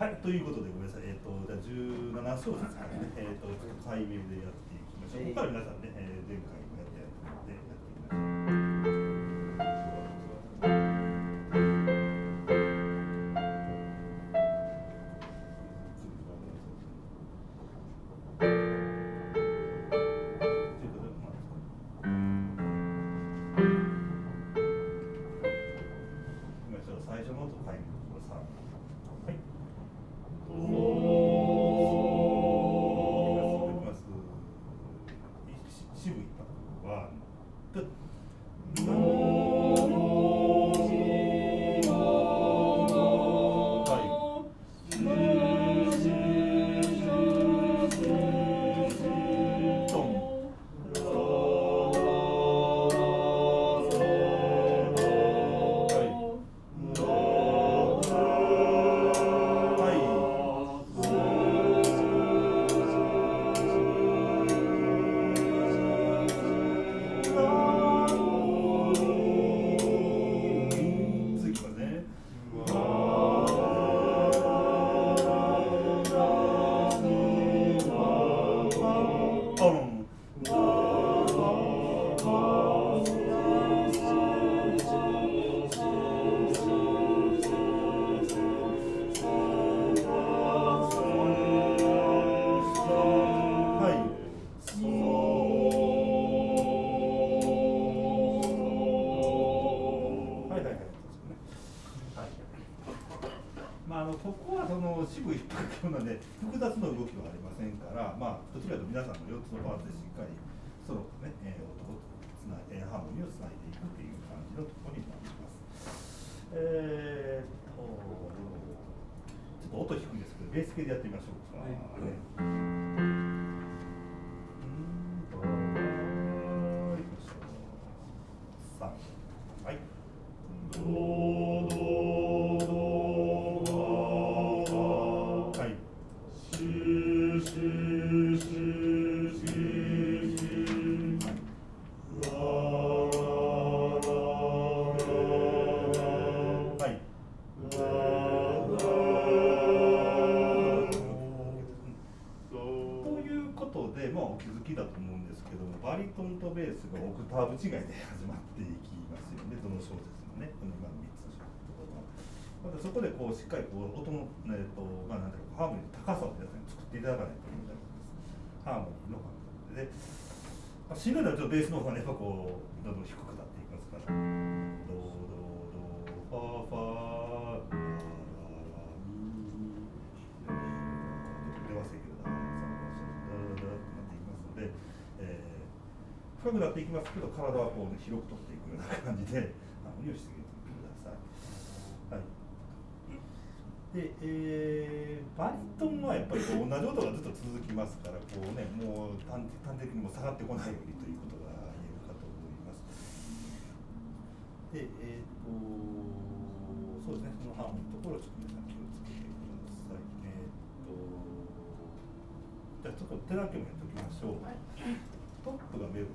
はい、ということでごめんなさい。じゃあ17小節からね、解明でやっていきましょう。ここから皆さんね、前回もやってやったのでやっていきましょう。最初の音解明のところ3。はい。渋いパッドワン、ツー。ここはその渋いパッドなので複雑な動きはありませんから、どちらかというと皆さんの4つのパーツでしっかりソロとね、音をつないでハーモニーをつないでいくという感じのところになります。ちょっと音低いんですけど、ベース系でやってみましょうか。はい。お気づきだと思うんですけども、バリトンとベースがオクターブ違いで始まっていきますよね、どの小節もね、この今の3つの小節とかは。またそこでこうしっかりこう音の、なんていうかハーモニーの高さを皆さんに作っていただかないといけないと思います。ハーモニーの感覚で、しんどいのはちょっとベースの方がね、やっぱこうどんどん低くなっていきますから、ドドドファファララミ出ませんけど、深くなっていきますけど、体はこう、ね、広く取っていくような感じでハーモニーをしていってください。はい。で、バリトンはやっぱりこう同じ音がずっと続きますから、こうね、もう端的にも下がってこないようにということが言えるかと思います。で、そうですね、そのハーモニーのところをちょっと皆さん気をつけてください。じゃあちょっと手だけもやっておきましょう。はい、トップがメロディーです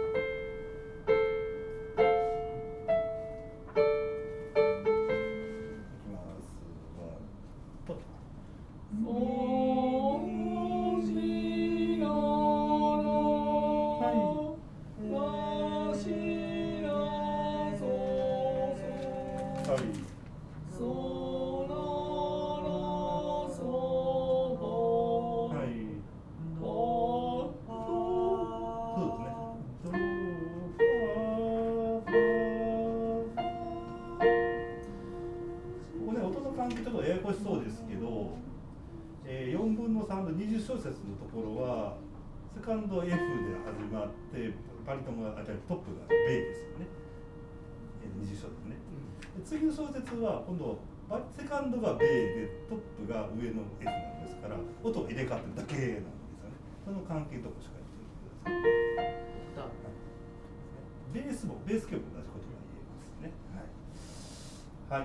。4分の3の20小節のところはセカンド F で始まってバリトンがトップがベイですよね、20小節ね、で次の小節は今度セカンドがベイでトップが上の F なんですから音が入れ替わってるだけなんですよね。その関係のところしかやってください。ベース曲も同じことが言えますね。はい、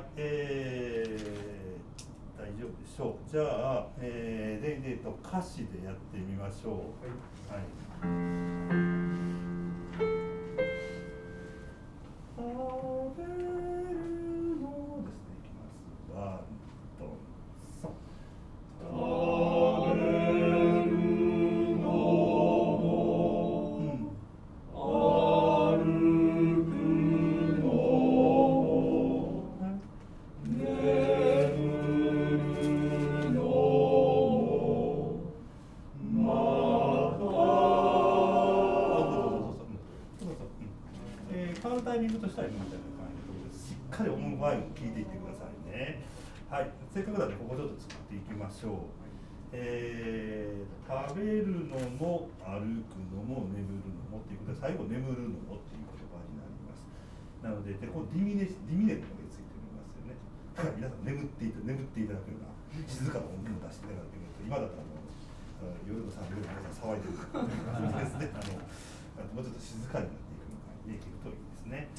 大丈夫でしょう。じゃあ、歌詞でやってみましょう。はい。アベルのですね、いきます。ワン、ツー、3。 てくださいね。はい、せっかくなんでここちょっと作っていきましょう。食べるのも歩くのも眠るのもっていうことで、最後眠るのもっていう言葉になります。なので、ここディミネントがついておりますよね。だから皆さん眠っていただくような静かな音を出していただけると、今だったら夜の3時ぐらい皆さん騒いでるという感じですね。もうちょっと静かになっていくのができるといいですね。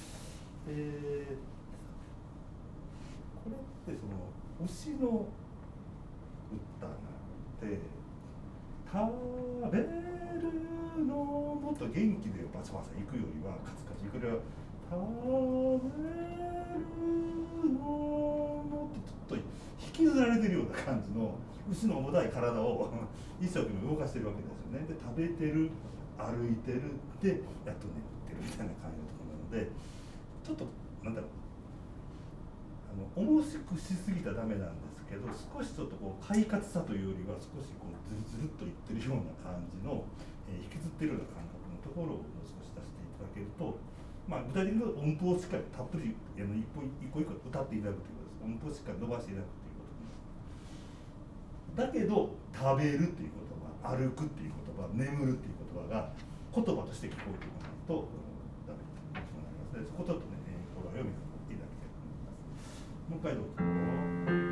これってその牛の歌なので、食べるのもっと元気でバチバチ行くよりはカツカツ行くよりは食べるのもってちょっと引きずられてるような感じの牛の重たい体を一生懸命動かしてるわけですよね。で食べてる歩いてるでやっと眠ってるみたいな感じのところなので、ちょっとなんだろう、重しくしすぎたらダメなんですけど、少しちょっとこう快活さというよりは少しこうずるずるっといってるような感じの、引きずってるような感覚のところをもう少し出していただけると、まあ、具体的に音符をしっかりたっぷり一個一個歌っていただくということです。音符をしっかり伸ばしていただくということだけど、食べるっていう言葉、歩くっていう言葉、眠るっていう言葉が言葉として聞こえてこないとダメとなりますので、そこちょっとね、心を読みいただきたいと思います。もう一回どうぞ。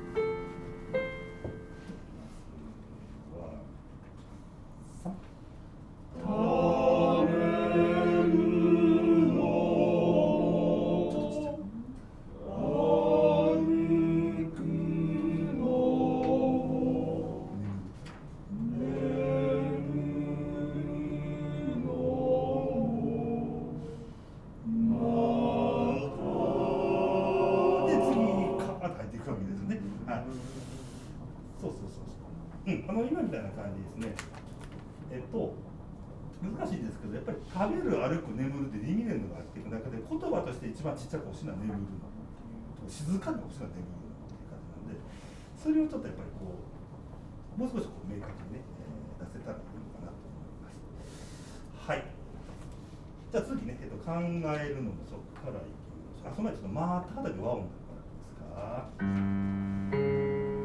今みたいな感じですね。難しいですけど、やっぱり食べる、歩く、眠るってディミネントがあっていく中で、言葉として一番ちっちゃく欲しいのは眠るのっていう、静かに欲しいのは眠るのっていう感じなんで、それをちょっとやっぱりこう、もう少しこう明確にね、出せたらいいのかなと思います。はい。じゃあ次ね、考えるのもそこからいきましょう。その前にちょっとまただけ和音からいいですか。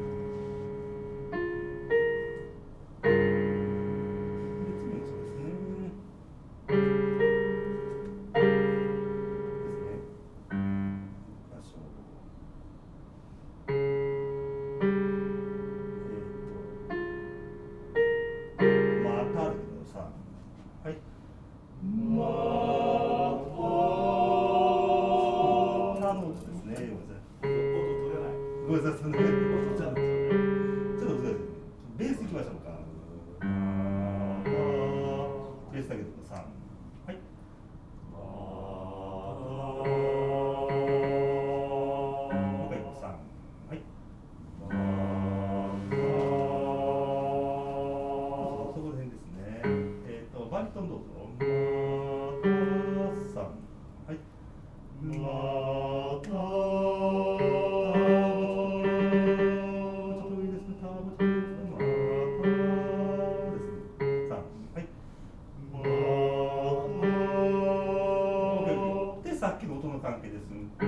さっきの音の関係です。こう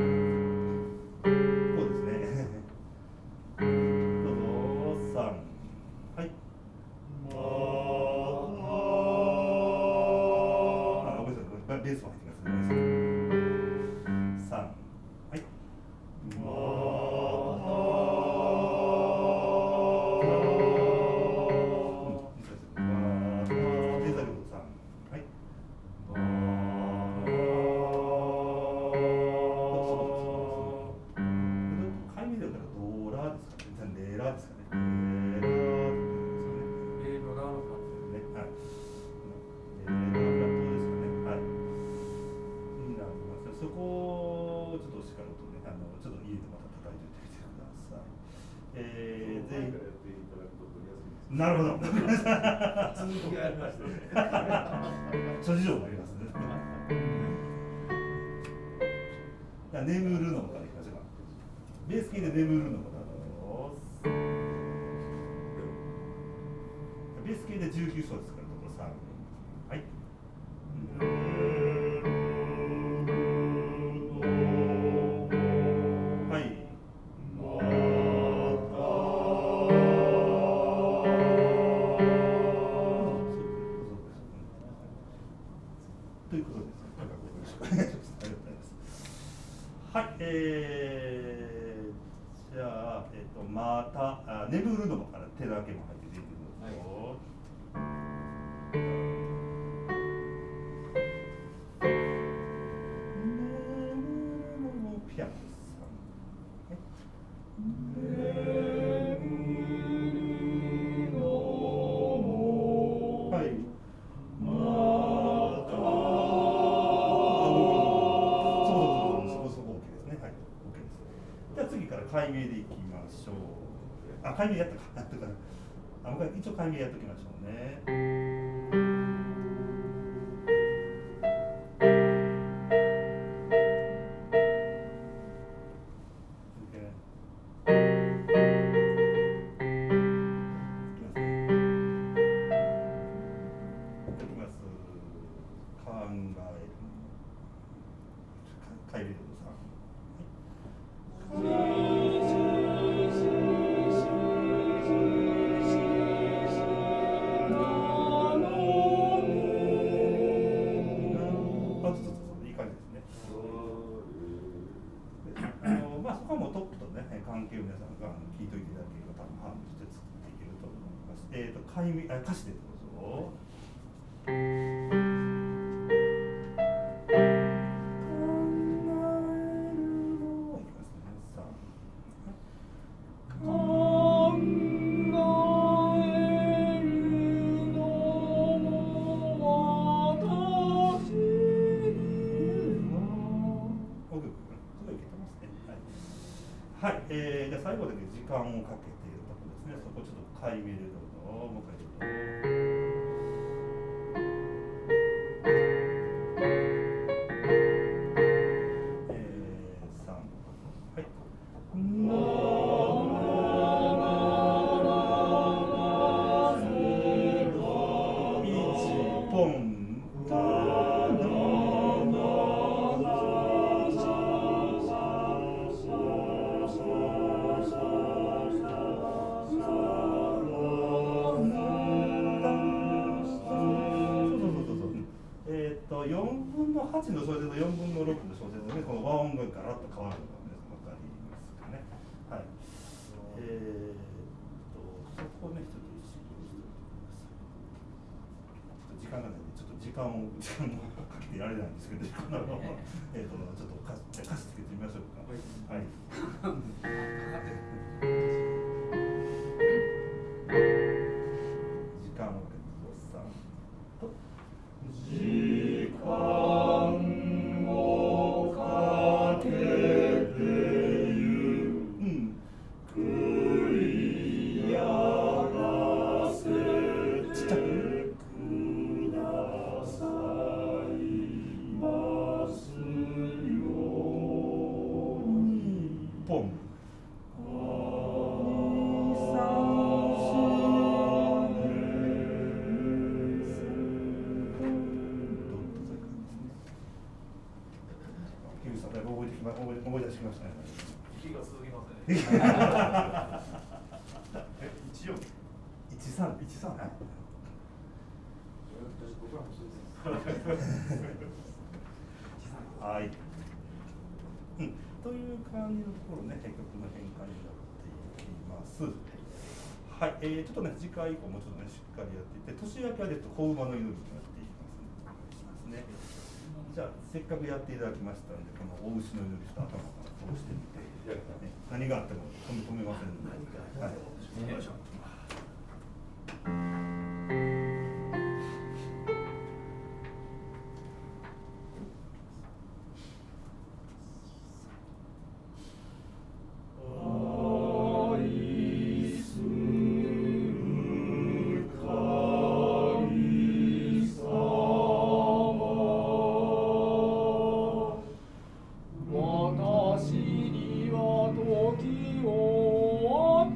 ですね。どうぞ、3。はい。ごめんなさい、ベースも入ってます。3。はい。なるほど。続きがありましてね。諸事情もありますね。眠るのからいきましょうか。ベースキーで眠るのから。ベースキーで19小ですから、ところ3。はい。 また眠るのもから手だけも入って出てくるぞ。ピアノです。はい。次から解明でいきましょう。あ、解明やったか。やったから。一応解明やっときましょうね。関係を皆さんが聞いておいていただければ多分把握して作っていけると思います。歌詞でどうぞ。はい、じゃあ最後だけ時間をかけているところですね。そこちょっと解明でどうぞ。もう一回どうぞ。3、はい。1ポン。4分の8の小節と4分の6の小節で、この和音がガラッと変わるのが皆さん分かりますかね。はい。そこをね、ちょっと意識をしておいてください。時間がないんで、ちょっと時間をかけてやれないんですけど、ちょっと歌詞つけてみましょうか。はい。時間をかけてください。時間をかけてゆくりやらせてくださいますように。ポン。思い出してきましたね。 息が続きますね。14、13、13。はい。 はい。という感じのところね、曲の変化になっていきます。はい、ちょっとね、次回以降もちょっとね、しっかりやっていって、年明けはですと子馬の祈りになっていきますね。じゃあせっかくやっていただきましたので、この大牛の祈りと頭から通してみて、何があっても止めませんので、はい、よいしょ。 私には時を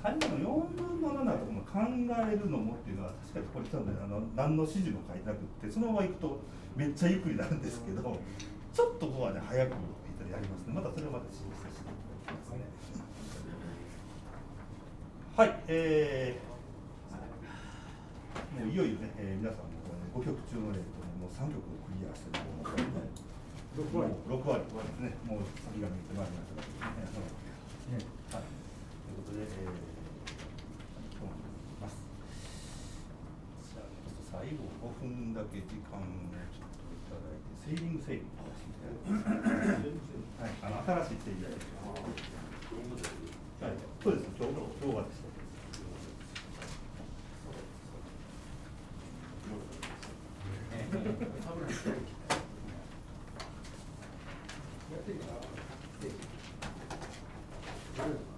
最後の4分の7とこの考えるのもっていうのは確かにこれちょっとね何の指示も書いてなくってそのまま行くとめっちゃゆっくりになるんですけどちょっとここはね早くやりますね。またそれをまた示させていただきますね。はい、もういよいよね、皆さんも、5曲中の、もう3曲をクリアしてると思うので、6割ですね、もう先が見えてまいりましたが、はい、ということで、と思います。じゃあ、ちょっと最後5分だけ時間をちょっといただいて、セーリングセーリングをしていただきます。はい、新しいセーリングです。はい、そうです。今日はですね。 やってるかな。